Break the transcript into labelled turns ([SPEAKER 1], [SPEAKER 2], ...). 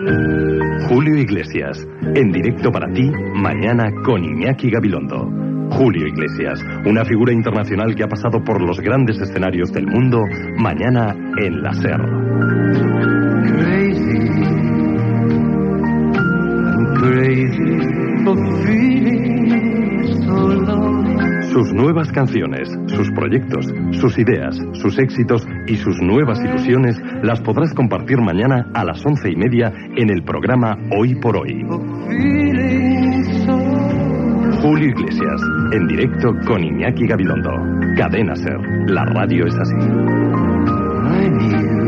[SPEAKER 1] Julio Iglesias, en directo para ti, mañana con Iñaki Gabilondo. Julio Iglesias, una figura internacional que ha pasado por los grandes escenarios del mundo, mañana en la SER.
[SPEAKER 2] Crazy, I'm crazy for feeling so low.
[SPEAKER 1] Sus nuevas canciones, sus proyectos, sus ideas, sus éxitos y sus nuevas ilusiones las podrás compartir mañana a las 11:30 en el programa Hoy por Hoy. Julio Iglesias, en directo con Iñaki Gabilondo. Cadena SER, la radio es así.